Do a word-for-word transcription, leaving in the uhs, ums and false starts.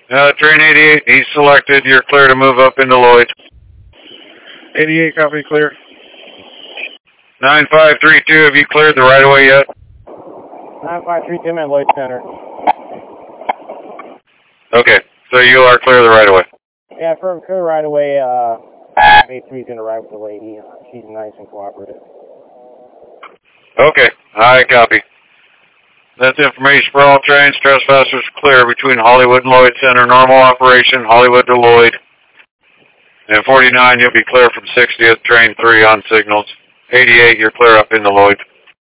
Uh, train eighty-eight, he's selected. You're clear to move up into Lloyd. eighty-eight, copy, clear. nine five three two, have you cleared the right-of-way yet? nine five three two, I'm at Lloyd Center. Okay, so you are clear of the right-of-way. Yeah, for clear right away, uh, eight three's going to ride with the lady. She's nice and cooperative. Okay, I copy. That's information for all trains. Trespassers clear between Hollywood and Lloyd Center. Normal operation, Hollywood to Lloyd. And forty-nine, you'll be clear from sixtieth, train three on signals. eighty-eight, you're clear up into Lloyd.